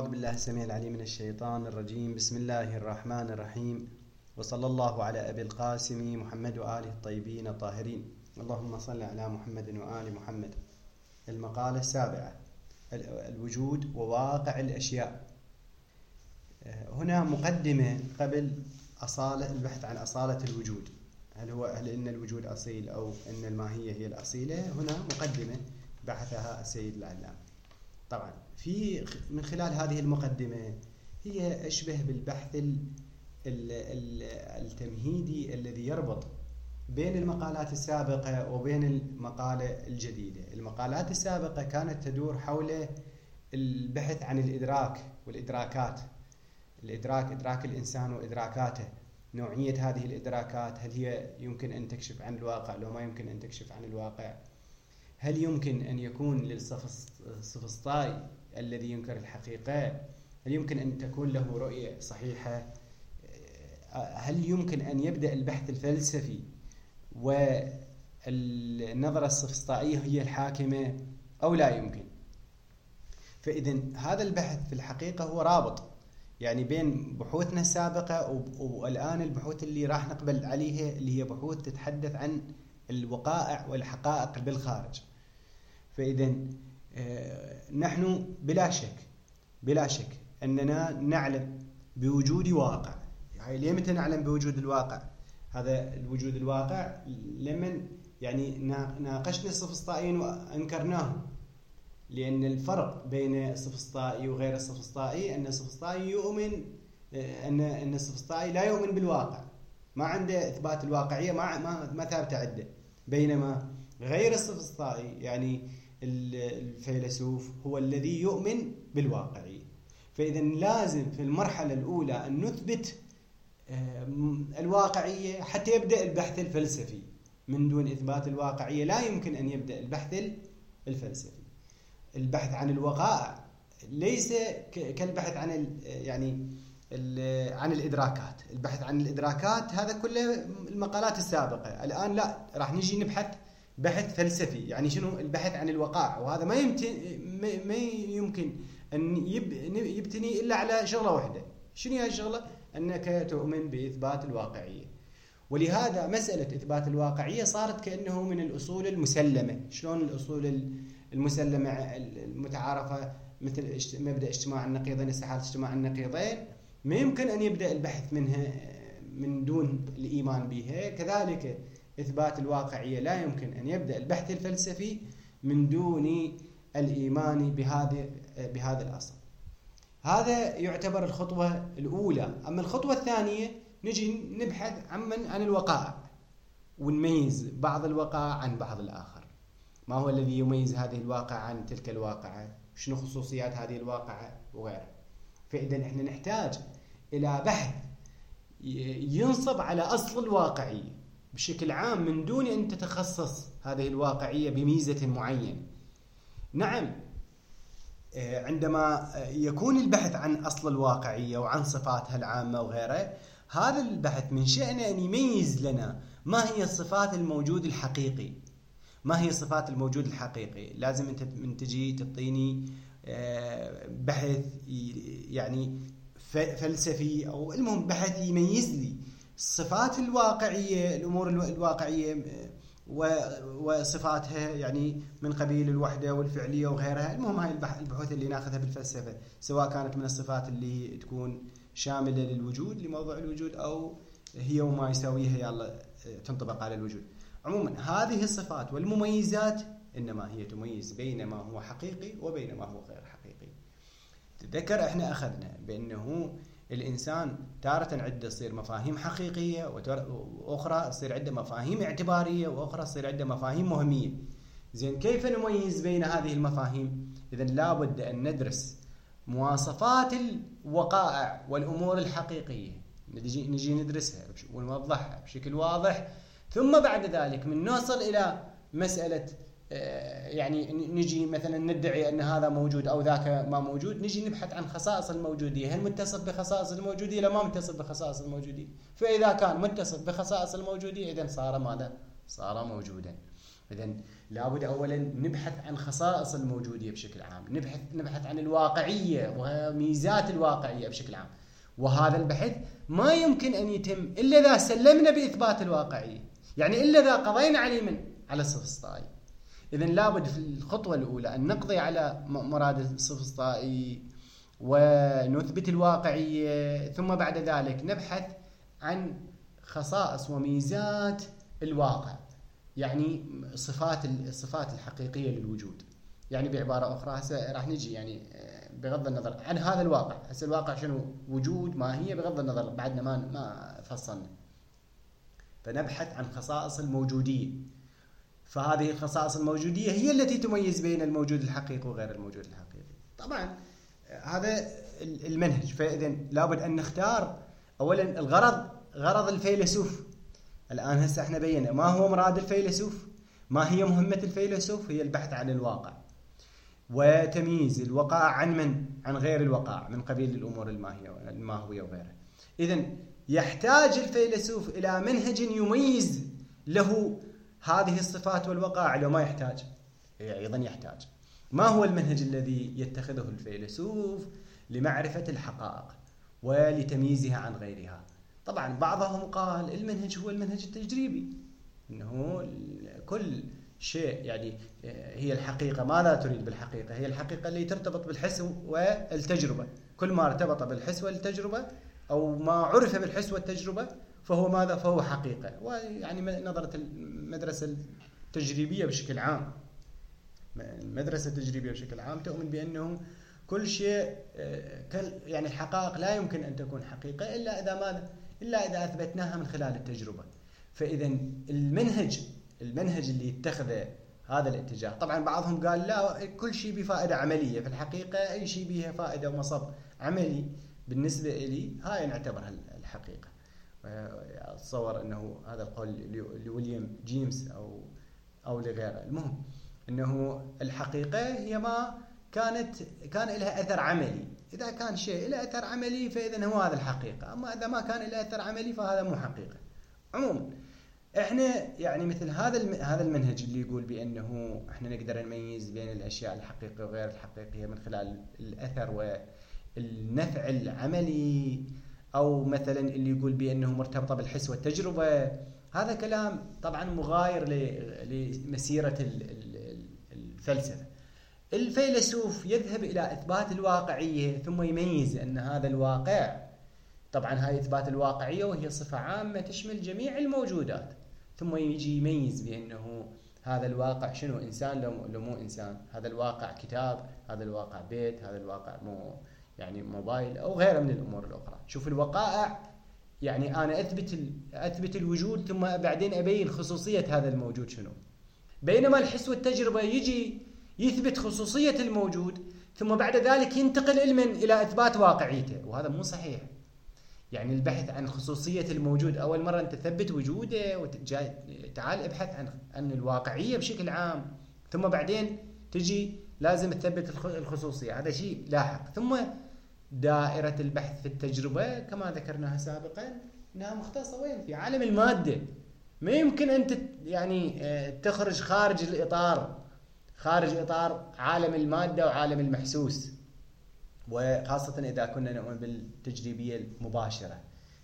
بالله السميع العليم من الشيطان الرجيم. بسم الله الرحمن الرحيم، وصلى الله على أبي القاسم محمد وآله الطيبين الطاهرين. اللهم صل على محمد وآل محمد. المقالة السابعة: الوجود وواقع الأشياء. هنا مقدمة قبل البحث عن أصالة الوجود. هل إن الوجود أصيل أو إن الماهية هي الأصيلة؟ هنا مقدمة بحثها السيد العلام. طبعا من خلال هذه المقدمة هي أشبه بالبحث التمهيدي الذي يربط بين المقالات السابقة وبين المقالة الجديدة. المقالات السابقة كانت تدور حول البحث عن الإدراك والإدراكات، إدراك الإنسان وإدراكاته، نوعية هذه الإدراكات، هل هي يمكن أن تكشف عن الواقع لو ما يمكن أن تكشف عن الواقع، هل يمكن أن يكون للسفسطائي الذي ينكر الحقيقة، هل يمكن أن تكون له رؤية صحيحة، هل يمكن أن يبدأ البحث الفلسفي والنظرة السفسطائية هي الحاكمة أو لا يمكن. فإذن هذا البحث في الحقيقة هو رابط يعني بين بحوثنا السابقة والآن البحوث اللي راح نقبل عليها، اللي هي بحوث تتحدث عن الوقائع والحقائق بالخارج. فإذن نحن بلا شك أننا نعلم بوجود واقع. يعني لمتى نعلم بوجود الواقع؟ هذا الوجود الواقع لمن يعني ناقشنا السفسطائيين وأنكرناه، لأن الفرق بين السفسطائي وغير السفسطائي أن السفسطائي يؤمن أن السفسطائي لا يؤمن بالواقع، ما عنده إثبات الواقعية، ما ثابت عنده، بينما غير السفسطائي يعني الفيلسوف هو الذي يؤمن بالواقعية. فإذا لازم في المرحلة الأولى أن نثبت الواقعية حتى يبدأ البحث الفلسفي. من دون إثبات الواقعية لا يمكن أن يبدأ البحث الفلسفي. البحث عن الوقائع ليس كالبحث عن الإدراكات. البحث عن الإدراكات هذا كله المقالات السابقة. الآن لا، راح نجي نبحث بحث فلسفي. يعني شنو البحث عن الوقائع؟ وهذا ما يمكن أن يبتني إلا على شغلة واحدة. شنو هي الشغلة؟ أنك تؤمن بإثبات الواقعية. ولهذا مسألة إثبات الواقعية صارت كأنه من الأصول المسلمة. شلون الأصول المسلمة المتعارفة، مثل مبدأ اجتماع النقيضين، استحالة اجتماع النقيضين، ما يمكن أن يبدأ البحث منها من دون الإيمان بها. كذلك إثبات الواقعية لا يمكن أن يبدأ البحث الفلسفي من دون الإيمان بهذا الأصل. هذا يعتبر الخطوة الأولى. أما الخطوة الثانية نجي نبحث عن الوقائع ونميز بعض الوقائع عن بعض الآخر. ما هو الذي يميز هذه الواقعة عن تلك الواقعة؟ شنو خصوصيات هذه الواقعة وغيرها؟ فإذا إحنا نحتاج إلى بحث ينصب على أصل الواقعية بشكل عام من دون أن تتخصص هذه الواقعية بميزة معينة. نعم، عندما يكون البحث عن أصل الواقعية وعن صفاتها العامة وغيرها، هذا البحث من شأنه أن يميز لنا ما هي الصفات الموجود الحقيقي. ما هي صفات الموجود الحقيقي؟ لازم أنت من تجي تعطيني بحث يعني فلسفي أو المهم بحث يميز لي الصفات الواقعية، الأمور الواقعية وصفاتها، يعني من قبيل الوحدة والفعلية وغيرها. المهم هاي البحوث اللي ناخذها بالفلسفة، سواء كانت من الصفات اللي تكون شاملة للوجود، لموضوع الوجود، أو هي وما يساويها يلا تنطبق على الوجود. عموما هذه الصفات والمميزات إنما هي تميز بين ما هو حقيقي وبين ما هو غير حقيقي. تذكر احنا أخذنا بأنه الإنسان تارة عدة تصير مفاهيم حقيقية، وأخرى تصير عدة مفاهيم اعتبارية، وأخرى تصير عدة مفاهيم مهمية. زين، كيف نميز بين هذه المفاهيم؟ إذن لابد أن ندرس مواصفات الوقائع والأمور الحقيقية، نجي ندرسها ونوضحها بشكل واضح، ثم بعد ذلك من نوصل إلى مسألة يعني نجي مثلا ندعي أن هذا موجود أو ذاك ما موجود، نجي نبحث عن خصائص الموجودية. هل متصف بخصائص الموجودية ولا ما متصف بخصائص الموجودية؟ فإذا كان متصف بخصائص الموجودية إذن صار ماذا؟ صار موجودا. إذن لابد أولا نبحث عن خصائص الموجودية بشكل عام، نبحث عن الواقعية وميزات الواقعية بشكل عام. وهذا البحث ما يمكن أن يتم إلا إذا سلمنا بإثبات الواقعية، يعني إلا إذا قضينا على السوفسطائي. إذن لابد في الخطوة الأولى أن نقضي على مراد السوفسطائي ونثبت الواقعية، ثم بعد ذلك نبحث عن خصائص وميزات الواقع، يعني الصفات الحقيقية للوجود. يعني بعبارة أخرى هسه راح نجي يعني بغض النظر عن هذا الواقع، هسه الواقع شنو، وجود، ما هي، بغض النظر بعدنا ما فصلنا، فنبحث عن خصائص الموجودية. فهذه الخصائص الموجودية هي التي تميز بين الموجود الحقيقي وغير الموجود الحقيقي. طبعا هذا المنهج. فإذا لابد أن نختار أولا غرض الفيلسوف. الآن هسه احنا بينا ما هو مراد الفيلسوف، ما هي مهمة الفيلسوف، هي البحث عن الواقع وتمييز الوقائع عن غير الوقائع من قبيل الأمور الماهوية وغيرها. إذن يحتاج الفيلسوف إلى منهج يميز له هذه الصفات والوقائع، لو ما يحتاج أيضا يحتاج. ما هو المنهج الذي يتخذه الفيلسوف لمعرفة الحقائق ولتمييزها عن غيرها؟ طبعا بعضهم قال المنهج هو المنهج التجريبي، إنه كل شيء يعني هي الحقيقة. ماذا تريد بالحقيقة؟ هي الحقيقة اللي ترتبط بالحس والتجربة. كل ما ارتبط بالحس والتجربة أو ما عرف بالحس والتجربة فهو ماذا؟ فهو حقيقة. ويعني نظرة المدرسة التجريبية بشكل عام، المدرسة التجريبية بشكل عام تؤمن بأنه كل شيء يعني الحقائق لا يمكن أن تكون حقيقة إلا إذا ماذا؟ إلا إذا أثبتناها من خلال التجربة. فإذا المنهج اللي يتخذه هذا الاتجاه، طبعا بعضهم قال لا كل شيء بفائدة عملية، في الحقيقة أي شيء به فائدة ومصب عملي بالنسبة إلي هاي نعتبرها الحقيقة. أتصور أنه هذا القول لويليام جيمس أو لغيره. المهم أنه الحقيقة هي ما كان لها أثر عملي. إذا كان شيء له أثر عملي فإذا هو هذا الحقيقة، أما إذا ما كان له أثر عملي فهذا مو حقيقة. عموما إحنا يعني مثل هذا المنهج اللي يقول بأنه إحنا نقدر نميز بين الأشياء الحقيقية وغير الحقيقية من خلال الأثر والنفع العملي، أو مثلا اللي يقول بأنه مرتبطة بالحس والتجربة، هذا كلام طبعا مغاير لمسيرة الفلسفة. الفيلسوف يذهب إلى إثبات الواقعية ثم يميز أن هذا الواقع، طبعا هاي إثبات الواقعية وهي صفة عامة تشمل جميع الموجودات، ثم يجي يميز بأنه هذا الواقع شنو، إنسان لو مو إنسان، هذا الواقع كتاب، هذا الواقع بيت، هذا الواقع يعني موبايل أو غيره من الأمور الأخرى. شوف الوقائع يعني أنا أثبت الوجود ثم بعدين أبين خصوصية هذا الموجود شنو، بينما الحس والتجربة يجي يثبت خصوصية الموجود ثم بعد ذلك ينتقل علما إلى إثبات واقعيته، وهذا مو صحيح. يعني البحث عن خصوصية الموجود، أول مرة أنت تثبت وجوده تعال ابحث عن الواقعية بشكل عام، ثم بعدين تجي لازم تثبت الخصوصية، هذا شيء لاحق. ثم دائرة البحث في التجربة كما ذكرناها سابقا أنها مختصة وين؟ في عالم المادة. ما يمكن أن يعني تخرج خارج إطار عالم المادة وعالم المحسوس، وخاصة إذا كنا نؤمن بالتجريبية المباشرة.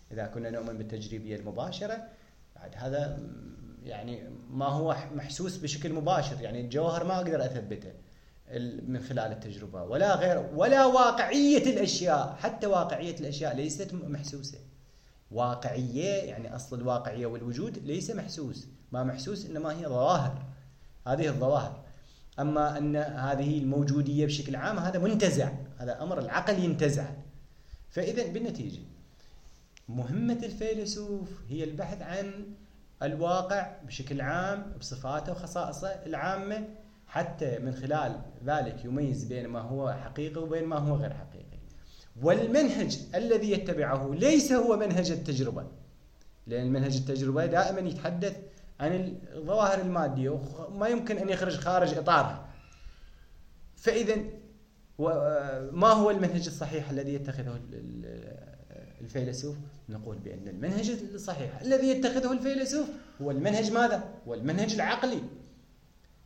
بعد هذا يعني ما هو محسوس بشكل مباشر، يعني الجوهر ما أقدر أثبته من خلال التجربة ولا غير، ولا واقعية الأشياء، حتى واقعية الأشياء ليست محسوسة. واقعية يعني أصل الواقعية والوجود ليس محسوس، ما محسوس إنما هي ظواهر، هذه الظواهر. أما أن هذه الموجودية بشكل عام هذا منتزع، هذا أمر العقل ينتزع. فإذا بالنتيجة مهمة الفيلسوف هي البحث عن الواقع بشكل عام بصفاته وخصائصه العامة، حتى من خلال ذلك يميز بين ما هو حقيقي وبين ما هو غير حقيقي. والمنهج الذي يتبعه ليس هو منهج التجربة، لأن منهج التجربة دائما يتحدث عن الظواهر المادية وما يمكن أن يخرج خارج إطارها. فإذا ما هو المنهج الصحيح الذي يتخذه الفيلسوف؟ نقول بأن المنهج الصحيح الذي يتخذه الفيلسوف هو المنهج ماذا؟ هو المنهج العقلي،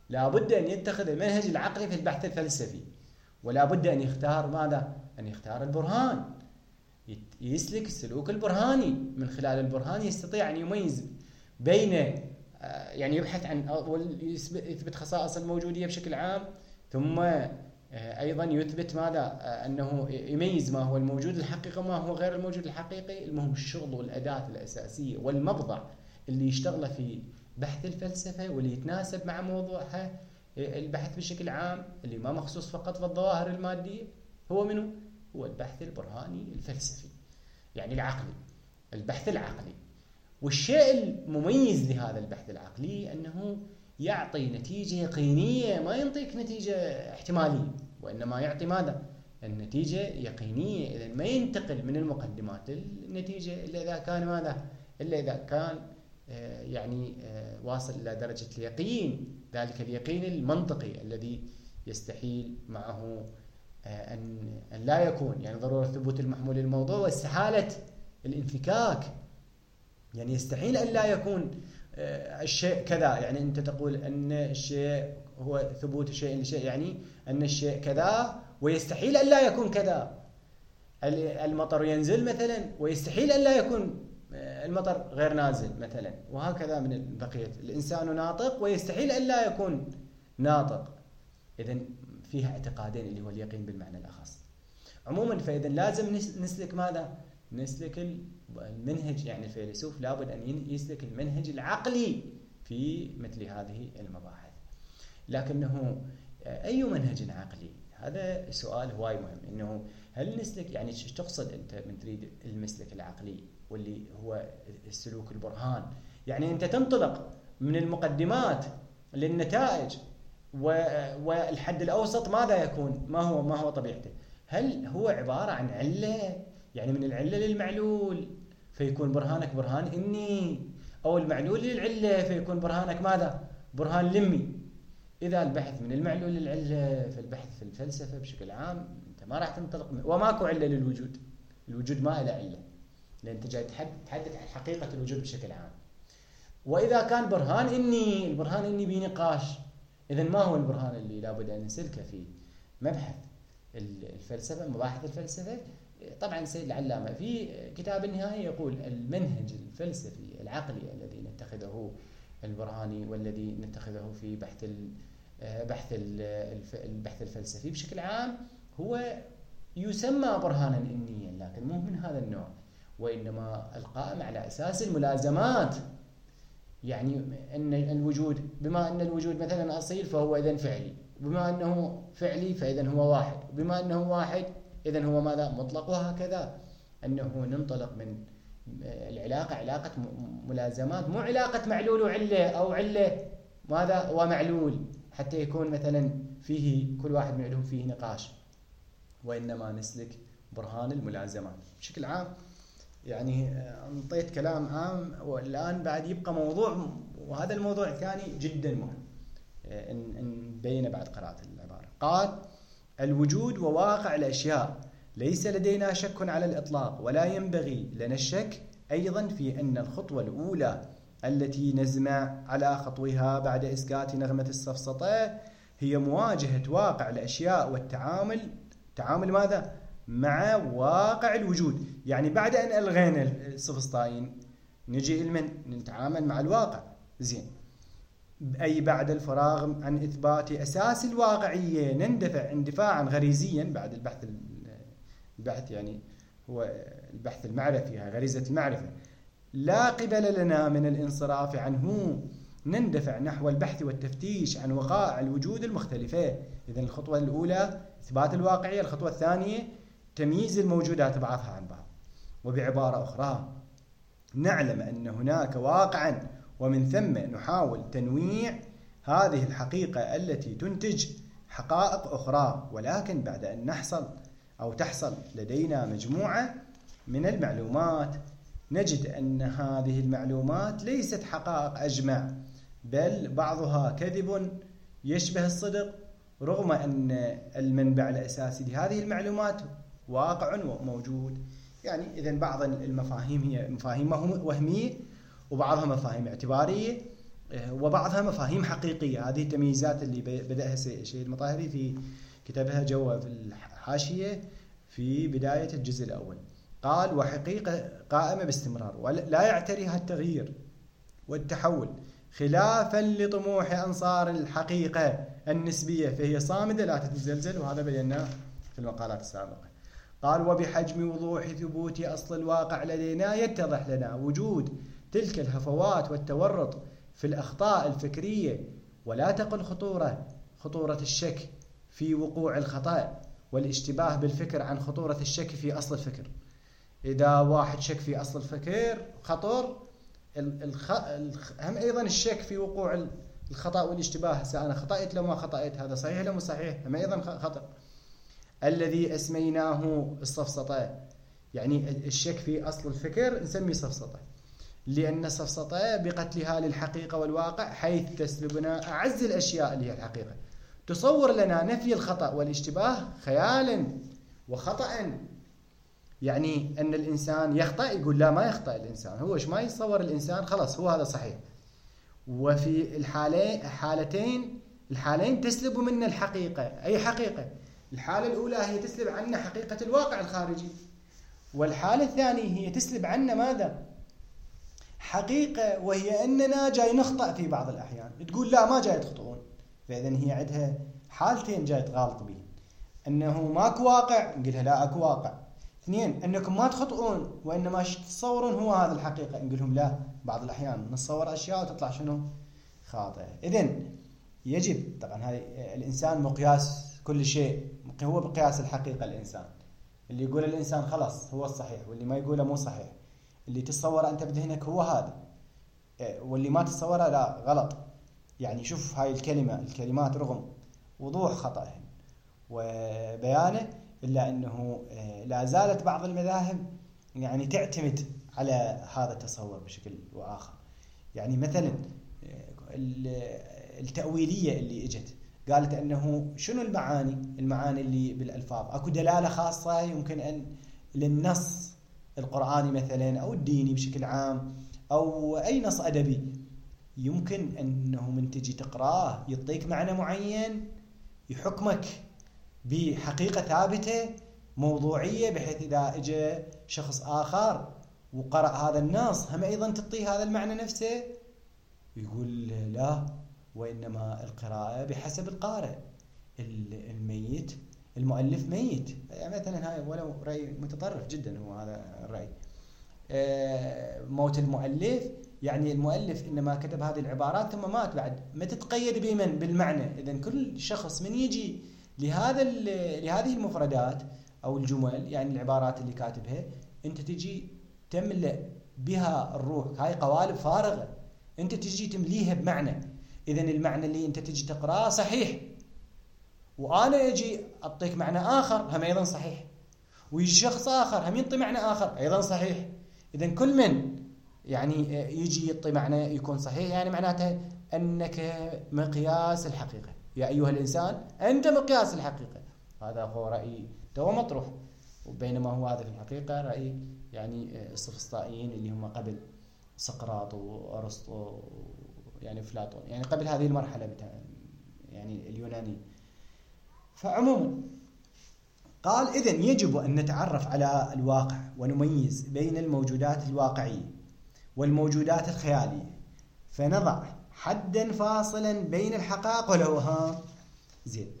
لا بد أن يتخذ المنهج العقلي في البحث الفلسفي، ولا بد أن يختار ماذا؟ أن يختار البرهان، يسلك السلوك البرهاني. من خلال البرهان يستطيع أن يميز بين يعني يبحث عن يثبت خصائص الموجودية بشكل عام، ثم أيضا يثبت ماذا؟ أنه يميز ما هو الموجود الحقيقي وما هو غير الموجود الحقيقي. المهم الشغل والأداة الأساسية والمبضع اللي يشتغله في بحث الفلسفة واللي يتناسب مع موضوعها البحث بشكل عام، اللي ما مخصوص فقط بالظواهر المادية، هو منه؟ هو البحث البرهاني الفلسفي، يعني العقلي، البحث العقلي. والشيء المميز لهذا البحث العقلي أنه يعطي نتيجة يقينية، ما ينطيك نتيجة احتمالية، وإنما يعطي ماذا؟ النتيجة يقينية. إذن ما ينتقل من المقدمات للنتيجة إلا إذا كان ماذا؟ إلا إذا كان يعني واصل إلى درجة اليقين، ذلك اليقين المنطقي الذي يستحيل معه أن لا يكون، يعني ضرورة ثبوت المحمول للموضوع واستحالة الانفكاك. يعني يستحيل أن لا يكون الشيء كذا، يعني أنت تقول أن الشيء هو ثبوت شيء لشيء، يعني أن الشيء كذا ويستحيل أن لا يكون كذا. المطر ينزل مثلا ويستحيل أن لا يكون المطر غير نازل مثلا، وهكذا من بقية. الإنسان ناطق ويستحيل أن لا يكون ناطق. إذن فيها اعتقادين اللي هو اليقين بالمعنى الأخص. عموما فإذا لازم نسلك ماذا؟ نسلك المنهج، يعني الفيلسوف لابد أن يسلك المنهج العقلي في مثل هذه المباحث. لكنه أي منهج عقلي؟ هذا سؤال هواي مهم. إنه هل نسلك، يعني تقصد أنت من تريد المسلك العقلي واللي هو السلوك البرهان، يعني أنت تنطلق من المقدمات للنتائج، والحد الأوسط ماذا يكون؟ ما هو طبيعته؟ هل هو عبارة عن علة، يعني من العلة للمعلول فيكون برهانك برهان إني، أو المعلول للعلة فيكون برهانك ماذا؟ برهان لمي. إذا البحث من المعلول للعلة في البحث في الفلسفة بشكل عام أنت ما راح تنطلق وماكو علة للوجود. الوجود ما له علة، لأن أنت جاي تحدث عن حقيقة الوجود بشكل عام. وإذا كان برهان إني، البرهان إني بنقاش. إذن ما هو البرهان اللي لابد أن نسلكه في مبحث الفلسفة، مباحث الفلسفة؟ طبعا سيد العلامة في كتاب النهاية يقول المنهج الفلسفي العقلي الذي نتخذه البرهاني والذي نتخذه في البحث الفلسفي بشكل عام هو يسمى برهانا إنيا، لكن مو من هذا النوع، وإنما القائم على أساس الملازمات. يعني أن الوجود، بما أن الوجود مثلا أصيل فهو إذن فعلي، بما أنه فعلي فإذن هو واحد، بما أنه واحد إذن هو ماذا؟ مطلق. وهكذا أنه ننطلق من العلاقة علاقة ملازمات، مو علاقة معلول وعلة، أو علة ماذا ومعلول حتى يكون مثلا فيه كل واحد منهم فيه نقاش، وإنما نسلك برهان الملازمات بشكل عام. يعني انطيت كلام عام، والآن بعد يبقى موضوع، وهذا الموضوع الثاني جدا مهم إن بين بعد قراءة العبارة. قال الوجود وواقع الأشياء ليس لدينا شك على الإطلاق، ولا ينبغي لنا الشك أيضا في أن الخطوة الأولى التي نزمع على خطوها بعد إسكات نغمة السفسطة هي مواجهة واقع الأشياء تعامل ماذا؟ مع واقع الوجود. يعني بعد أن ألغينا السفسطائيين نجي نتعامل مع الواقع. زين، أي بعد الفراغ عن إثبات أساس الواقعية نندفع اندفاعا غريزيا بعد البحث يعني هو البحث المعرفي، غريزة المعرفة، لا قبل لنا من الانصراف عنه، نندفع نحو البحث والتفتيش عن وقائع الوجود المختلفة. إذن الخطوة الأولى إثبات الواقعية، الخطوة الثانية تمييز الموجودات بعضها عن بعض. وبعبارة أخرى نعلم أن هناك واقعا، ومن ثم نحاول تنويع هذه الحقيقة التي تنتج حقائق أخرى، ولكن بعد أن تحصل لدينا مجموعة من المعلومات نجد أن هذه المعلومات ليست حقائق أجمع، بل بعضها كذب يشبه الصدق، رغم أن المنبع الأساسي لهذه المعلومات واقع وموجود. يعني إذن بعض المفاهيم هي مفاهيم وهمية، وبعضها مفاهيم اعتبارية، وبعضها مفاهيم حقيقية. هذه التمييزات اللي بدأها السيد المطهري في كتابها جوا في الحاشية في بداية الجزء الأول. قال: وحقيقة قائمة باستمرار ولا يعتريها التغيير والتحول، خلافا لطموح أنصار الحقيقة النسبية، فهي صامدة لا تتزلزل، وهذا بيناه في المقالات السابقة. قال: وبحجم وضوح ثبوت أصل الواقع لدينا يتضح لنا وجود تلك الهفوات والتورط في الأخطاء الفكرية، ولا تقل خطورة الشك في وقوع الخطأ والاشتباه بالفكر عن خطورة الشك في أصل الفكر. إذا واحد شك في أصل الفكر خطر، هم أيضا الشك في وقوع الخطأ والاشتباه، سواء أنا خطأت لو ما خطأت، هذا صحيح لو مو صحيح، هم أيضا خطأ. الذي أسميناه السفسطة، يعني الشك في أصل الفكر نسميه سفسطة، لأن السفسطة بقتلها للحقيقة والواقع، حيث تسلبنا أعز الأشياء اللي هي الحقيقة، تصور لنا نفي الخطأ والاشتباه خيالا وخطأ. يعني أن الإنسان يخطأ، يقول لا ما يخطأ الإنسان، هو إيش ما يتصور الإنسان خلاص هو هذا صحيح. وفي الحالين تسلب منا الحقيقة. أي حقيقة؟ الحالة الأولى هي تسلب عنا حقيقة الواقع الخارجي، والحالة الثانية هي تسلب عنا ماذا؟ حقيقة، وهي أننا جاي نخطأ في بعض الأحيان. تقول لا ما جاي تخطئون، فإذا هي عندها حالتين جاي تغالط بين، أنه ماكو واقع، نقولها لا أكو واقع. اثنين، أنكم ما تخطئون وإنما تتصورون هو هذا الحقيقة، نقولهم لا، بعض الأحيان نتصور أشياء وتطلع شنو؟ خاطئة. إذن يجب طبعا هاي الإنسان مقياس كل شيء، هو بقياس الحقيقة. الإنسان اللي يقول الإنسان خلاص هو الصحيح، واللي ما يقوله مو صحيح. اللي تتصور أنت بذهنك هو هذا، واللي ما تتصوره لا غلط. يعني شوف هاي الكلمات رغم وضوح خطأهن وبيانه، إلا أنه لا زالت بعض المذاهب يعني تعتمد على هذا التصور بشكل وآخر. يعني مثلا التأويلية اللي اجت قالت أنه شنو المعاني اللي بالألفاظ، أكو دلالة خاصة يمكن أن للنص القرآني مثلا أو الديني بشكل عام أو أي نص أدبي، يمكن أنه من تجي تقراه يعطيك معنى معين يحكمك بحقيقة ثابتة موضوعية، بحيث إذا اجى شخص آخر وقرأ هذا النص هم أيضا تعطيه هذا المعنى نفسه، يقول لا، وإنما القراءة بحسب القارئ. الميت المؤلف ميت، يعني مثلا هاي ولو رأي متطرف جدا هو هذا الرأي. موت المؤلف يعني المؤلف إنما كتب هذه العبارات ثم مات بعد، ما تتقيد بمن بالمعنى. إذن كل شخص من يجي لهذه المفردات أو الجمل، يعني العبارات اللي كاتبها، أنت تجي تملأ بها الروح. هاي قوالب فارغة أنت تجي تمليها بمعنى. إذن المعنى اللي أنت تجي تقرأه صحيح، وأنا أجي أعطيك معنى آخر هم أيضا صحيح، ويجي شخص آخر هم يعطي معنى آخر أيضا صحيح. إذن كل من يعني يجي يعطي معنى يكون صحيح، يعني معناته أنك مقياس الحقيقة. يا أيها الإنسان أنت مقياس الحقيقة. هذا هو رأي تو مطروح، وبينما هو هذا في الحقيقة رأي يعني السفسطائيين اللي هم قبل سقراط وأرسطو يعني أفلاطون، يعني قبل هذه المرحلة يعني اليوناني. فعموما قال: إذن يجب أن نتعرف على الواقع ونميز بين الموجودات الواقعية والموجودات الخيالية، فنضع حدا فاصلا بين الحقائق والأوهام. زين،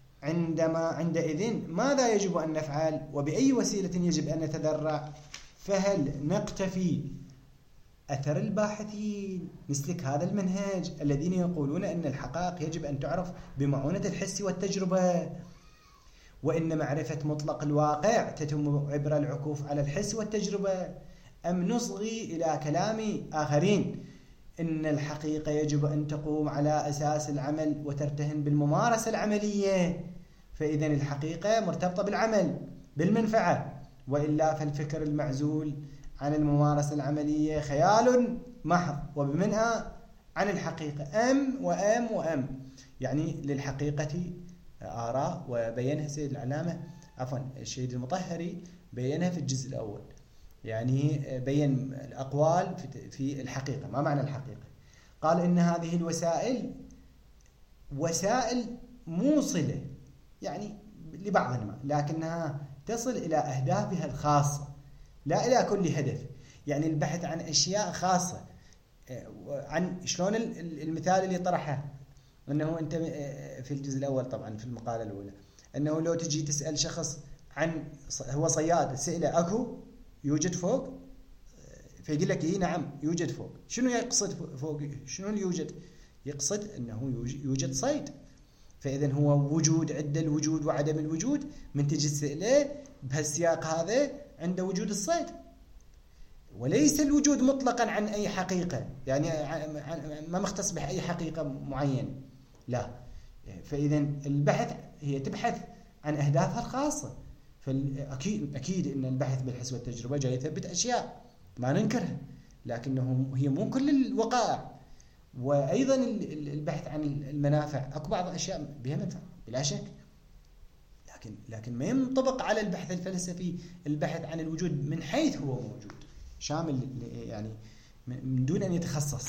عندئذ ماذا يجب أن نفعل وبأي وسيلة يجب أن نتذرع؟ فهل نقتفي أثر الباحثين، نسلك هذا المنهج الذين يقولون أن الحقائق يجب أن تعرف بمعونة الحس والتجربة، وإن معرفة مطلق الواقع تتم عبر العكوف على الحس والتجربة، أم نصغي إلى كلام آخرين إن الحقيقة يجب أن تقوم على أساس العمل وترتهن بالممارسة العملية؟ فإذن الحقيقة مرتبطة بالعمل بالمنفعة، وإلا فالفكر المعزول عن الممارسة العملية خيال محض وبمنأى عن الحقيقة. أم يعني للحقيقة آراء، وبينها سيد العلامة السيد المطهري بينها في الجزء الأول، يعني بين الأقوال في الحقيقة. ما معنى الحقيقة؟ قال إن هذه الوسائل وسائل موصلة يعني لبعض ما، لكنها تصل إلى أهدافها الخاصة لا إلى كل هدف. يعني البحث عن أشياء خاصة، عن شلون المثال اللي طرحه أنه أنت في الجزء الأول طبعا في المقالة الأولى، أنه لو تجي تسأل شخص عن هو صياد، سئله أكو يوجد فوق، فيقول لك إيه نعم يوجد فوق. شنو يقصد فوق؟ شنو اللي يوجد؟ يقصد أنه يوجد صيد. فإذا هو وجود، عند الوجود وعدم الوجود، من تجي تسأله بهالسياق هذا عنده وجود الصيد، وليس الوجود مطلقا عن أي حقيقة، يعني ما مختص بأي حقيقة معينة، لا. فإذا البحث هي تبحث عن أهدافها الخاصة. فأكيد أن البحث بالحس والتجربة جاي يثبت أشياء ما ننكرها، لكنه هي مو كل الوقائع. وأيضا البحث عن المنافع، أكو بعض الأشياء بها منفعة بلا شك، لكن ما ينطبق على البحث الفلسفي البحث عن الوجود من حيث هو موجود شامل، يعني من دون أن يتخصص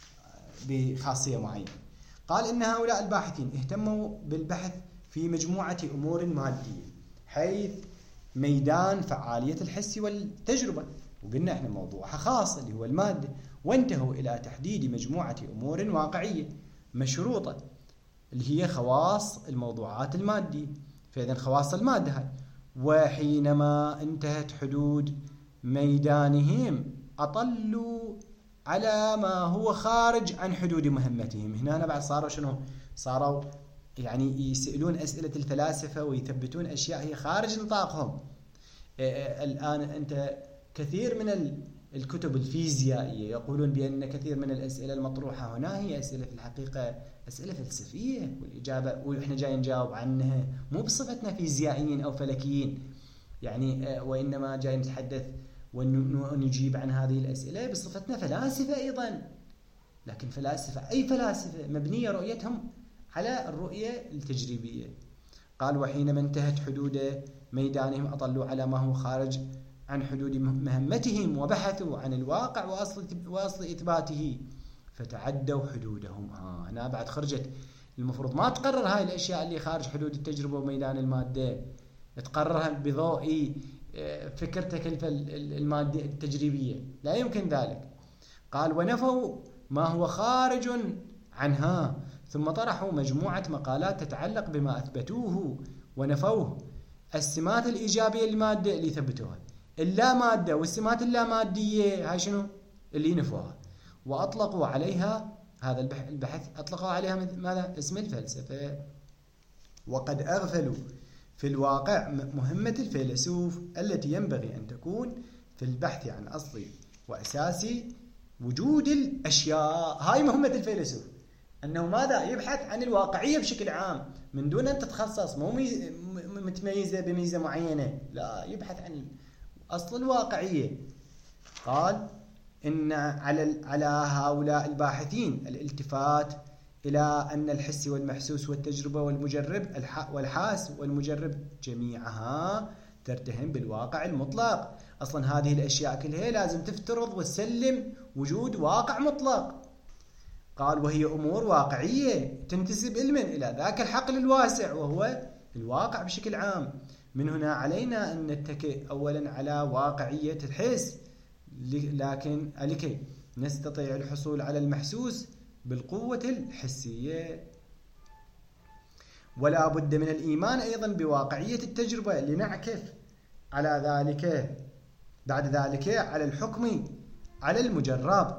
بخاصية معينة. قال إن هؤلاء الباحثين اهتموا بالبحث في مجموعة أمور مادية حيث ميدان فعالية الحس والتجربة، وقلنا احنا موضوعها خاص اللي هو المادة، وانتهوا إلى تحديد مجموعة أمور واقعية مشروطة اللي هي خواص الموضوعات المادية. فإذا خواص المادة هاي، وحينما انتهت حدود ميدانهم أطلوا على ما هو خارج عن حدود مهمتهم. هنا بعد صاروا يعني يسألون أسئلة الفلاسفة ويثبتون أشياء هي خارج نطاقهم. الآن أنت كثير من الكتب الفيزيائية يقولون بأن كثير من الأسئلة المطروحة هنا هي أسئلة في الحقيقة أسئلة فلسفية، والإجابة وإحنا جاي نجاوب عنها مو بصفتنا فيزيائيين أو فلكيين يعني، وإنما جاي نتحدث ونجيب عن هذه الأسئلة بصفتنا فلاسفة أيضا. لكن فلاسفة، أي فلاسفة مبنية رؤيتهم على الرؤية التجريبية. قال وحينما انتهت حدود ميدانهم أطلوا على ما هو خارج عن حدود مهمتهم وبحثوا عن الواقع وأصل إثباته فتعدوا حدودهم. هنا بعد خرجت، المفروض ما تقرر هاي الأشياء اللي خارج حدود التجربة وميدان المادة، تقررها بضوء فكرتك المادة التجريبية، لا يمكن ذلك. قال ونفوا ما هو خارج عنها، ثم طرحوا مجموعة مقالات تتعلق بما أثبتوه ونفوه. السمات الإيجابية للمادة اللي ثبتوها، اللامادة والسمات اللامادية هاي شنو اللي نفوها، وأطلقوا عليها هذا البحث أطلقوا عليها ماذا؟ اسم الفلسفة. وقد أغفلوا في الواقع مهمة الفيلسوف التي ينبغي أن تكون في البحث عن أصل وأساس وجود الأشياء. هاي مهمة الفيلسوف، أنه ماذا؟ يبحث عن الواقعية بشكل عام من دون أن تتخصص، مو متميزة بميزة معينة، لا، يبحث عن أصل الواقعية. قال إن على هؤلاء الباحثين الالتفات إلى أن الحس والمحسوس والتجربة والمجرب والحاس والمجرب جميعها ترتهن بالواقع المطلق. أصلا هذه الأشياء كلها لازم تفترض وتسلم وجود واقع مطلق. قال وهي أمور واقعية تنتسب علما إلى ذاك الحقل الواسع وهو الواقع بشكل عام. من هنا علينا أن نتكئ أولا على واقعية الحس، لكن لكي نستطيع الحصول على المحسوس بالقوة الحسية. ولا بد من الإيمان أيضا بواقعية التجربة لنعكف على ذلك بعد ذلك على الحكم على المجرب،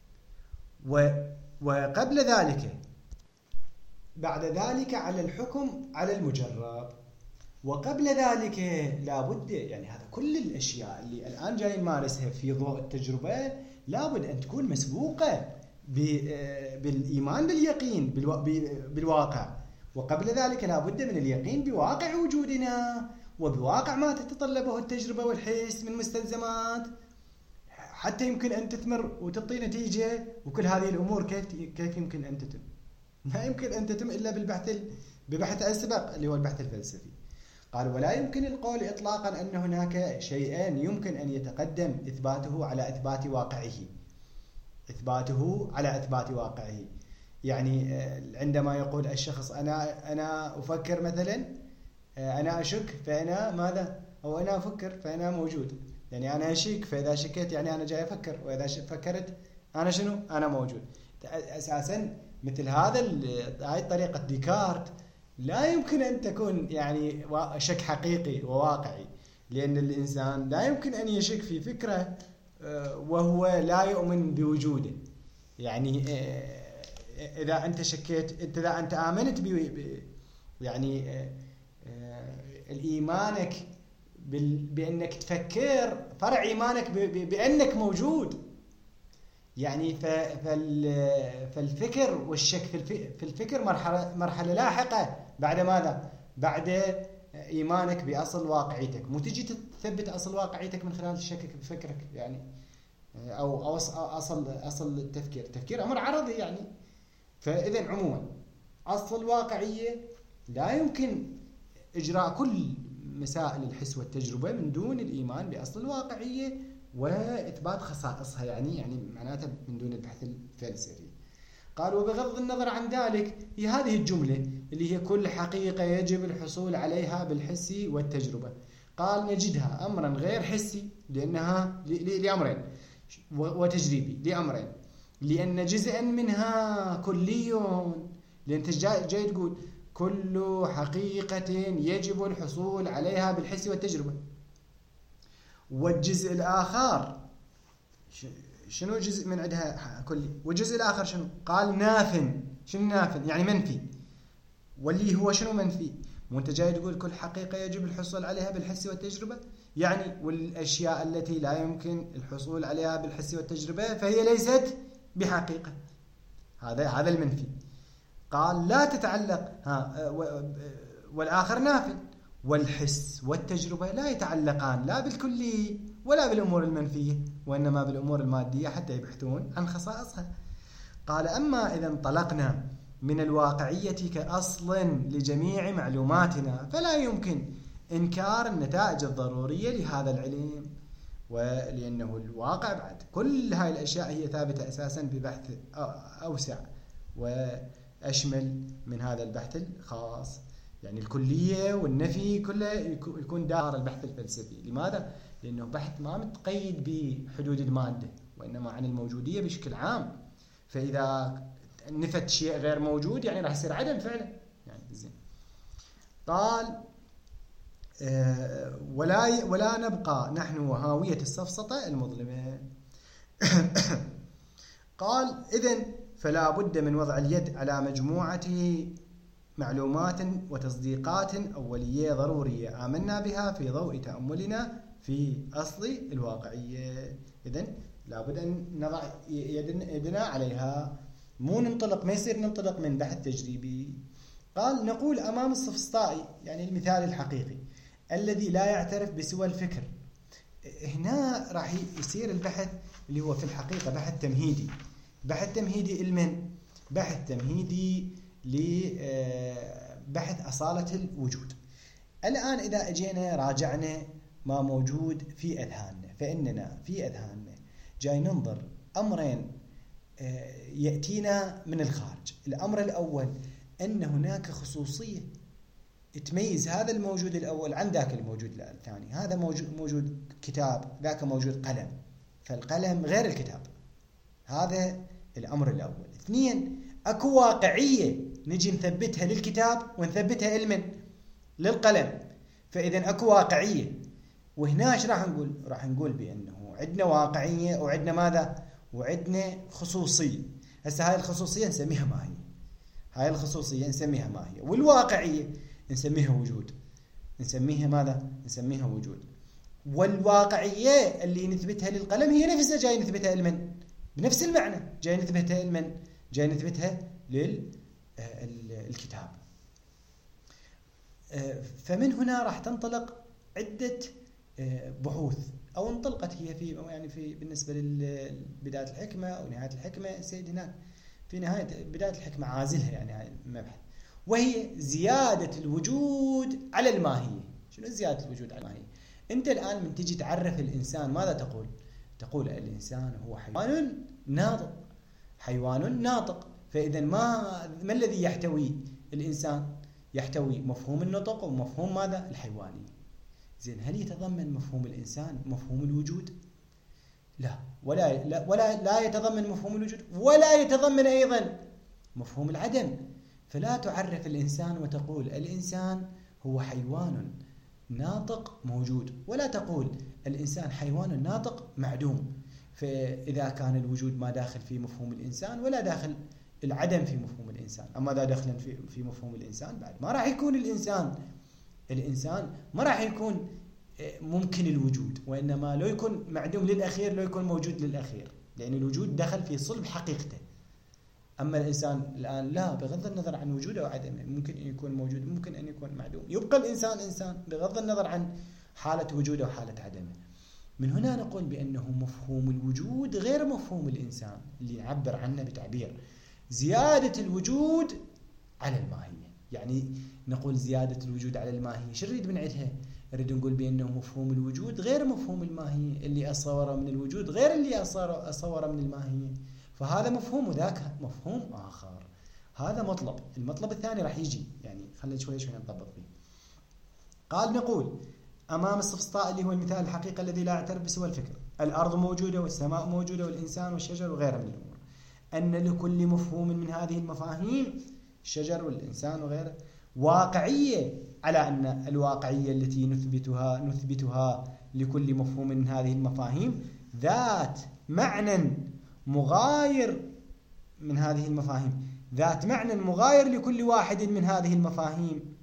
وقبل ذلك بعد ذلك على الحكم على المجرب، وقبل ذلك لا بد، يعني هذا كل الأشياء اللي الآن جاي نمارسها في ضوء التجربة لا بد أن تكون مسبوقة بالإيمان باليقين بالواقع، وقبل ذلك لا بد من اليقين بواقع وجودنا وبواقع ما تتطلبه التجربة والحس من مستلزمات حتى يمكن أن تثمر وتعطي نتيجة. وكل هذه الأمور كيف يمكن أن تتم؟ لا يمكن أن تتم إلا ببحث السبق اللي هو البحث الفلسفي. قال ولا يمكن القول إطلاقا أن هناك شيئان يمكن أن يتقدم إثباته على إثبات واقعه. إثباته على إثبات واقعه. يعني عندما يقول الشخص أنا أفكر مثلا، أنا أشك فأنا ماذا؟ أو أنا أفكر فأنا موجود. يعني أنا أشك، فإذا شكيت يعني أنا جاي أفكر، وإذا فكرت أنا شنو؟ أنا موجود. أساسا مثل هاي طريقة ديكارت لا يمكن أن تكون يعني شك حقيقي وواقعي، لأن الإنسان لا يمكن أن يشك في فكرة وهو لا يؤمن بوجوده. يعني إذا أنت شكيت، إذا أنت آمنت يعني الإيمانك بأنك تفكر فرع إيمانك بأنك موجود. يعني فالفكر والشك في الفكر مرحلة لاحقة بعد ماذا؟ بعد إيمانك بأصل واقعيتك. مو تجي تثبت أصل واقعيتك من خلال شكك بفكرك يعني، أو أصل التفكير أمر عرضي يعني. فإذا عموما أصل الواقعية لا يمكن إجراء كل مسائل الحس والتجربة من دون الإيمان بأصل الواقعية وإثبات خصائصها، يعني معناته من دون البحث الفلسفي. قال وبغض النظر عن ذلك، هي هذه الجملة اللي هي كل حقيقة يجب الحصول عليها بالحس والتجربة، قال نجدها أمرا غير حسي لأنها لأمرين، وتجريبي لأمرين، لأن جزءا منها كلي، لأن أنت جاي تقول كل حقيقة يجب الحصول عليها بالحس والتجربة. والجزء الآخر شنو جزء من عندها كلي، والجزء الآخر شنو؟ قال ناف. شنو ناف؟ يعني منفي. واللي هو شنو منفي؟ وانت جاي تقول كل حقيقة يجب الحصول عليها بالحس والتجربة، يعني والأشياء التي لا يمكن الحصول عليها بالحس والتجربة فهي ليست بحقيقة. هذا المنفي. قال لا تتعلق والآخر ناف. والحس والتجربة لا يتعلقان لا بالكلي ولا بالأمور المنفية، وإنما بالأمور المادية حتى يبحثون عن خصائصها. قال أما إذا انطلقنا من الواقعية كأصل لجميع معلوماتنا فلا يمكن إنكار النتائج الضرورية لهذا العلم، ولأنه الواقع بعد كل هاي الأشياء هي ثابتة أساسا ببحث أوسع وأشمل من هذا البحث الخاص. يعني الكلية والنفي كله يكون دار البحث الفلسفي. لماذا؟ لأنه بحث ما متقيد بحدود المادة، وإنما عن الموجودية بشكل عام. فإذا نفت شيء غير موجود يعني راح يصير عدم فعلا يعني زين. قال ولا نبقى نحن وهاوية السفسطة المظلمة. قال إذن فلا بد من وضع اليد على مجموعة معلومات وتصديقات أولية ضرورية آمنا بها في ضوء تأملنا في أصل الواقعية. إذن لابد أن نضع يدنا عليها، مو ننطلق، ما يصير ننطلق من بحث تجريبي. قال نقول أمام السفسطائي، يعني المثال الحقيقي الذي لا يعترف بسوى الفكر. هنا راح يصير البحث اللي هو في الحقيقة بحث تمهيدي. بحث تمهيدي لمن؟ بحث تمهيدي لبحث أصالة الوجود. الآن إذا أجينا راجعنا ما موجود في أذهاننا، فإننا في أذهاننا جاي ننظر أمرين يأتينا من الخارج. الأمر الأول أن هناك خصوصية تميز هذا الموجود الأول عن ذاك الموجود الثاني. هذا موجود كتاب، ذاك موجود قلم، فالقلم غير الكتاب. هذا الأمر الأول. اثنين، أكو واقعية نجي نثبتها للكتاب ونثبتها للقلم. فإذا أكو واقعية. وهنا ايش راح نقول بأنه عندنا واقعية وعندنا ماذا؟ وعندنا خصوصية. هسه هاي الخصوصية نسميها ما هي؟ هاي الخصوصية نسميها ما هي؟ والواقعية نسميها وجود. نسميها ماذا؟ نسميها وجود. والواقعية اللي نثبتها للقلم هي نفسها جاي نثبتها بنفس المعنى، جاي نثبتها جاي نثبتها للكتاب. فمن هنا راح تنطلق عدة بحوث، أو انطلقت هي في بالنسبة لبداية الحكمة أو نهاية الحكمة. سيد هناك في نهاية بداية الحكمة عازلها يعني هاي المبحث، وهي زيادة الوجود على الماهية. شنو زيادة الوجود على الماهية؟ أنت الآن من تجي تعرف الإنسان ماذا تقول؟ تقول الإنسان هو حيوان ناطق، حيوان ناطق. فإذا ما الذي يحتوي الإنسان؟ يحتوي مفهوم النطق ومفهوم ماذا؟ الحيواني. زين، هل يتضمن مفهوم الإنسان مفهوم الوجود؟ لا، لا يتضمن مفهوم الوجود، ولا يتضمن أيضا مفهوم العدم. فلا تعرف الإنسان وتقول الإنسان هو حيوان ناطق موجود، ولا تقول الإنسان حيوان ناطق معدوم. فإذا كان الوجود ما داخل في مفهوم الإنسان ولا داخل العدم في مفهوم الإنسان، أما إذا داخل في مفهوم الإنسان بعد ما راح يكون الإنسان ما راح يكون ممكن الوجود، وإنما لو يكون معدوم للأخير لو يكون موجود للأخير، لأن الوجود دخل في صلب حقيقته. أما الإنسان الآن لا، بغض النظر عن وجوده وعدمه، ممكن أن يكون موجود ممكن أن يكون معدوم، يبقى الإنسان إنسان بغض النظر عن حالة وجوده وحالة عدمه. من هنا نقول بأنه مفهوم الوجود غير مفهوم الإنسان، اللي نعبر عنه بتعبير زيادة الوجود على الماهية. يعني نقول زيادة الوجود على الماهية، شو نريد من عندها؟ نريد نقول بأنه مفهوم الوجود غير مفهوم الماهية، اللي أصوره من الوجود غير اللي أصوره من الماهية، فهذا مفهوم وذاك مفهوم آخر. هذا مطلب. المطلب الثاني راح يجي، يعني خلينا شوي نطبق فيه. قال نقول أمام السفسطاء اللي هو المثال الحقيقي الذي لا يعترف بسوى الفكر، الأرض موجودة والسماء موجودة والإنسان والشجر وغيره من الأمور، أن لكل مفهوم من هذه المفاهيم، الشجر والإنسان وغيره، واقعية، على أن الواقعية التي نثبتها لكل مفهوم من هذه المفاهيم ذات معنى مغاير من هذه المفاهيم، ذات معنى مغاير لكل واحد من هذه المفاهيم،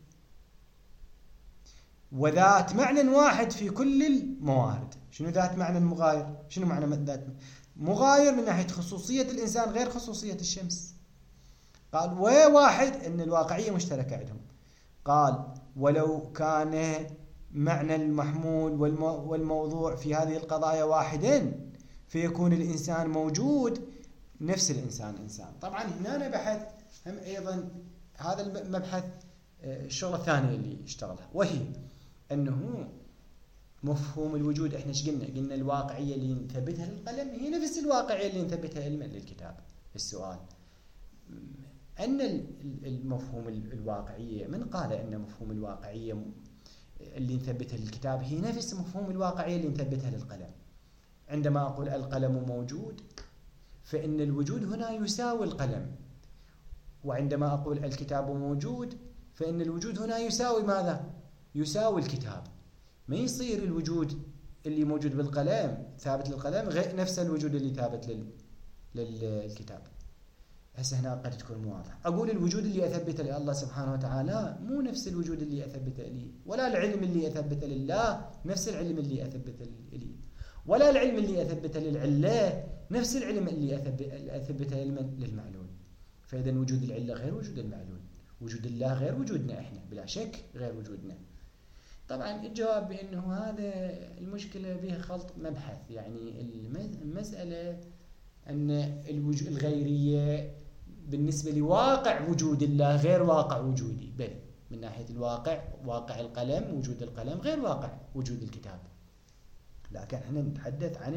وذات معنى واحد في كل الموارد. شنو ذات معنى مغاير؟ شنو معنى ذات مغاير؟ من ناحية خصوصية الإنسان غير خصوصية الشمس. قال وواحد، أن الواقعية مشتركة عندهم. قال ولو كان معنى المحمول والموضوع في هذه القضايا واحدا فيكون الإنسان موجود نفس الإنسان إنسان. طبعا هنا بحث هم أيضا هذا المبحث الشغلة الثانية اللي اشتغلها، وهي أنه مفهوم الوجود. احنا ايش قلنا الواقعية اللي نثبتها للقلم هي نفس الواقعية اللي نثبتها علما للكتاب. السؤال أن المفهوم الواقعية، من قال أن مفهوم الواقعية اللي نثبتها للكتاب هي نفس مفهوم الواقعية اللي نثبتها للقلم؟ عندما أقول القلم موجود فإن الوجود هنا يساوي القلم، وعندما أقول الكتاب موجود فإن الوجود هنا يساوي ماذا؟ يساوي الكتاب. ما يصير الوجود اللي موجود بالقلم ثابت للقلم غير نفس الوجود اللي ثابت للكتاب. هسه هنا قد تكون مو واضح. أقول الوجود اللي أثبته لله سبحانه وتعالى مو نفس الوجود اللي أثبته لي، ولا العلم اللي أثبته لله نفس العلم اللي أثبته لي، ولا العلم اللي أثبته للعلة نفس العلم اللي أثبته للمعلول. فإذا وجود العلة غير وجود المعلول، وجود الله غير وجودنا إحنا، بلا شك غير وجودنا. طبعا الجواب بأنه هذا المشكلة بها خلط مبحث. يعني المسألة أن الغيرية بالنسبة لواقع وجود الله غير واقع وجودي، بل من ناحية الواقع، واقع القلم، وجود القلم غير واقع وجود الكتاب. لكن احنا نتحدث عن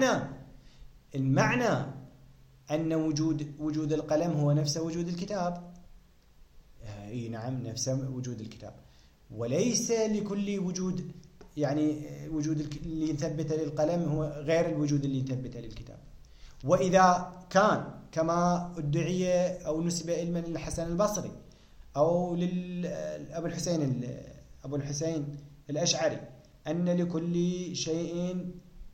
المعنى أن وجود القلم هو نفس وجود الكتاب. اي نعم، نفس وجود الكتاب، وليس لكل وجود، يعني وجود اللي نثبته للقلم هو غير الوجود اللي نثبته للكتاب. وإذا كان كما ادعي أو نسب علما للحسن البصري أو لأبو الحسين الأشعري أن لكل شيء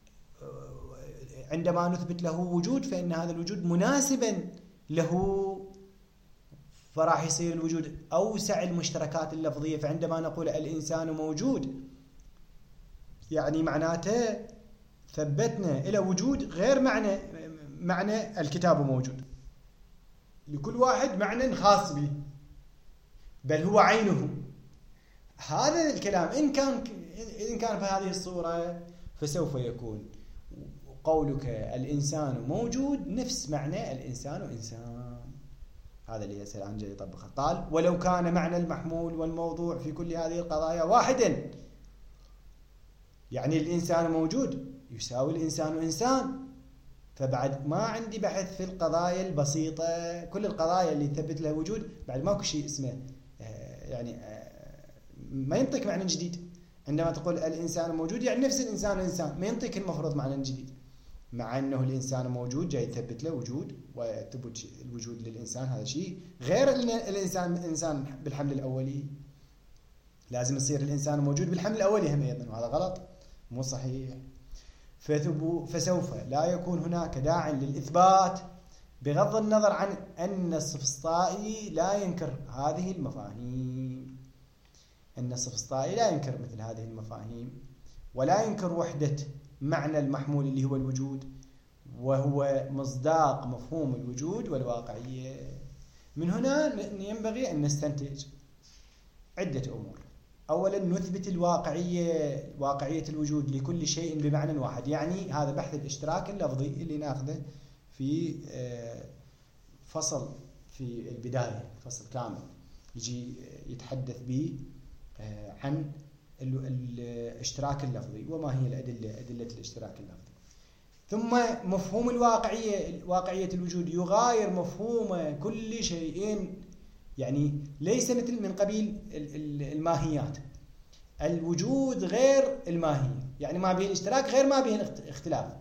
عندما نثبت له وجود فإن هذا الوجود مناسبا له، فراح يصير الوجود أوسع المشتركات اللفظية. فعندما نقول الإنسان موجود يعني معناته ثبتنا إلى وجود غير معنى الكتاب موجود، لكل واحد معنى خاص به، بل هو عينه. هذا الكلام إن كان بهذه الصورة فسوف يكون قولك الإنسان موجود نفس معنى الإنسان إنسان. هذا اللي يسأل عن جاي يطبقه. قال ولو كان معنى المحمول والموضوع في كل هذه القضايا واحدا، يعني الإنسان موجود يساوي الإنسان إنسان. فبعد ما عندي بحث في القضايا البسيطة، كل القضايا اللي تثبت لها وجود بعد ماكو شيء اسمه يعني ما ينطيك معنى جديد. عندما تقول الإنسان موجود يعني نفس الإنسان الإنسان، ما ينطيك المفروض معنى جديد، مع أنه الإنسان موجود جاي يثبت له وجود، وثبوت الوجود للإنسان هذا شيء غير الإنسان إنسان بالحمل الأولي. لازم يصير الإنسان موجود بالحمل الأولي هم أيضا، وهذا غلط مو صحيح. فسوف لا يكون هناك داع للإثبات بغض النظر عن أن السفسطائي لا ينكر هذه المفاهيم. أن السفسطائي لا ينكر مثل هذه المفاهيم، ولا ينكر وحدة معنى المحمول اللي هو الوجود، وهو مصداق مفهوم الوجود والواقعية. من هنا ينبغي أن نستنتج عدة أمور. أولا نثبت واقعية الوجود لكل شيء بمعنى واحد، يعني هذا بحث الاشتراك اللفظي اللي ناخذه في فصل في البداية، فصل كامل يجي يتحدث به عن الاشتراك اللفظي وما هي أدلة الاشتراك اللفظي. ثم مفهوم واقعية الوجود يغاير مفهوم كل شيء، يعني ليس مثل من قبيل الماهيات. الوجود غير الماهية، يعني ما به الاشتراك غير ما به الاختلاف.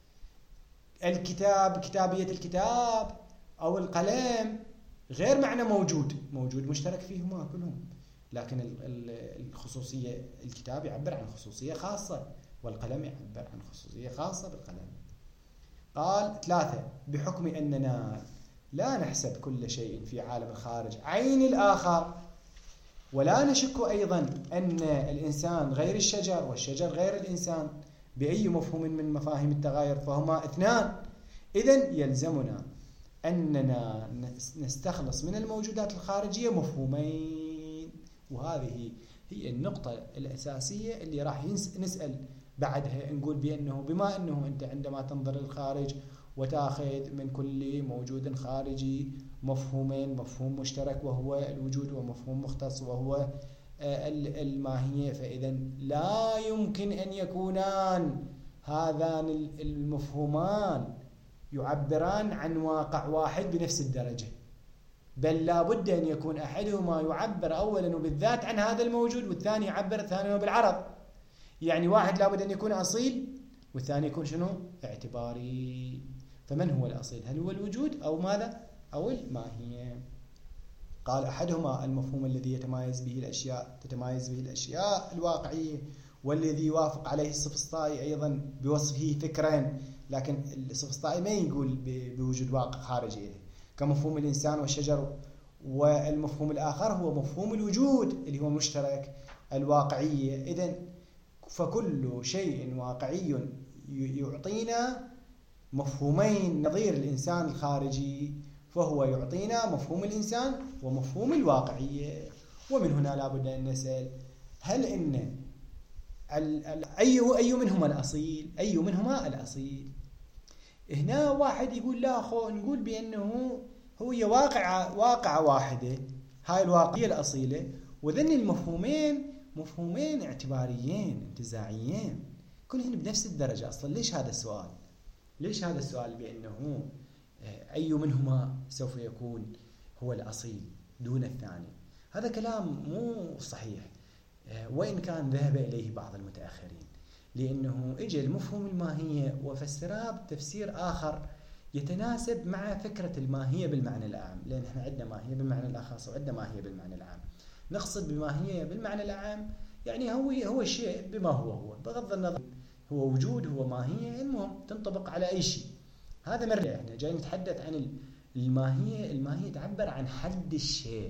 كتابية الكتاب أو القلم غير معنى موجود مشترك فيهما كلهم، لكن الخصوصية، الكتاب يعبر عن خصوصية خاصة، والقلم يعبر عن خصوصية خاصة بالقلم. قال 3 بحكم أننا لا نحسب كل شيء في عالم الخارج عين الآخر، ولا نشك أيضا أن الإنسان غير الشجر والشجر غير الإنسان بأي مفهوم من مفاهيم التغاير، فهما اثنان. إذن يلزمنا أننا نستخلص من الموجودات الخارجية مفهومين، وهذه هي النقطة الأساسية اللي راح نسأل بعدها. نقول بأنه بما أنه أنت عندما تنظر للخارج وتأخذ من كل موجود خارجي مفهومين، مفهوم مشترك وهو الوجود، ومفهوم مختص وهو الماهية، فإذا لا يمكن أن يكونان هذان المفهومان يعبران عن واقع واحد بنفس الدرجة، بل لا بد أن يكون أحدهما يعبر أولا وبالذات عن هذا الموجود، والثاني يعبر ثانيا بالعرض. يعني واحد لا بد أن يكون أصيل، والثاني يكون شنو؟ اعتباري. فمن هو الأصيل؟ هل هو الوجود أو ماذا؟ أو الماهية؟ قال أحدهما المفهوم الذي تتمايز به الأشياء الواقعية، والذي يوافق عليه السفسطائي أيضا بوصفه فكرا، لكن السفسطائي ما يقول بوجود واقع خارجي كمفهوم الإنسان والشجر. والمفهوم الآخر هو مفهوم الوجود اللي هو مشترك الواقعية. إذن فكل شيء واقعي يعطينا مفهومين نظير الإنسان الخارجي، فهو يعطينا مفهوم الإنسان ومفهوم الواقعية. ومن هنا لابد أن نسأل هل إن أي منهما الأصيل؟ أي منهما الأصيل؟ هنا واحد يقول لا نقول بأنه هو واقع واحدة، هاي الواقعية الأصيلة، وذن المفهومين مفهومين اعتباريين انتزاعيين كلهن بنفس الدرجة. أصلا ليش هذا السؤال؟ ليش هذا السؤال بأنه أي منهما سوف يكون هو الأصيل دون الثاني؟ هذا كلام مو صحيح، وإن كان ذهب إليه بعض المتأخرين، لأنه إجى المفهوم الماهية وفسرها بتفسير آخر يتناسب مع فكرة الماهية بالمعنى العام، لأن إحنا عندنا ماهية بالمعنى الأخص وعندنا ماهية بالمعنى العام. نقصد بماهية بالمعنى العام يعني هو شيء بما هو بغض النظر هو وجود هو ماهية، المهم تنطبق على أي شيء. هذا مرة إحنا جاي نتحدث عن الماهية. الماهية تعبر عن حد الشيء،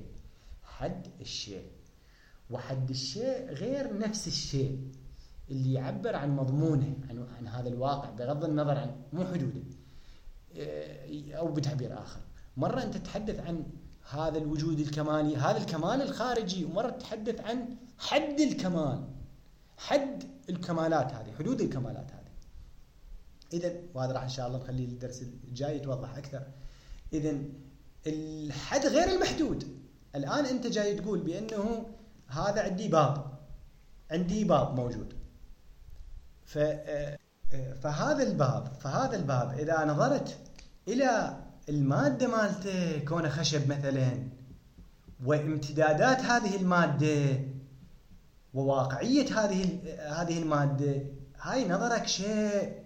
وحد الشيء غير نفس الشيء اللي يعبر عن مضمونه، عن هذا الواقع بغض النظر عن مو حدوده. أو بتعبير آخر، مرة أنت تتحدث عن هذا الوجود الكمالي، هذا الكمال الخارجي، ومرة تتحدث عن حد الكمال، حد الكمالات هذه، حدود الكمالات هذه. إذن وهذا راح إن شاء الله نخليه الدرس الجاي يتوضح أكثر. إذن الحد غير المحدود. الآن أنت جاي تقول بأنه هذا عندي باب موجود، فهذا الباب إذا نظرت إلى المادة مالته كونه خشب مثلا، وامتدادات هذه المادة وواقعية هذه المادة، هاي نظرك شيء،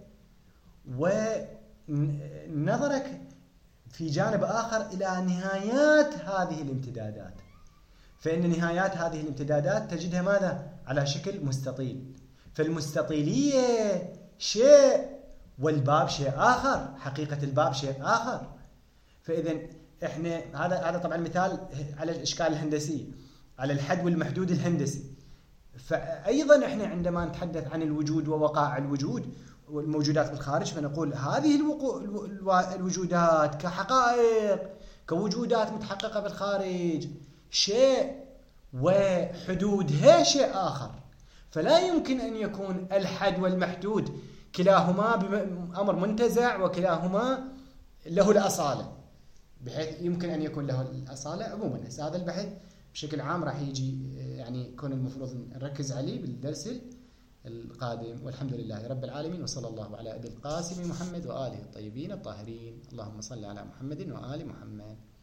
ونظرك في جانب آخر إلى نهايات هذه الامتدادات. فإن نهايات هذه الامتدادات تجدها ماذا؟ على شكل مستطيل. فالمستطيلية شيء والباب شيء آخر، حقيقة الباب شيء آخر. فإذا إحنا هذا طبعا مثال على الإشكال الهندسي، على الحد والمحدود الهندسي. فأيضا إحنا عندما نتحدث عن الوجود ووقائع الوجود والموجودات بالخارج، فنقول هذه الوجودات كحقائق، كوجودات متحققة بالخارج شيء، وحدودها شيء آخر. فلا يمكن أن يكون الحد والمحدود كلاهما أمر منتزع وكلاهما له الأصالة، بحيث يمكن أن يكون له الأصالة عموما. هذا البحث بشكل عام راح يجي يعني يكون المفروض نركز عليه بالدرس القادم. والحمد لله رب العالمين، وصلى الله على أبي القاسم محمد وآله الطيبين الطاهرين. اللهم صل على محمد وآل محمد.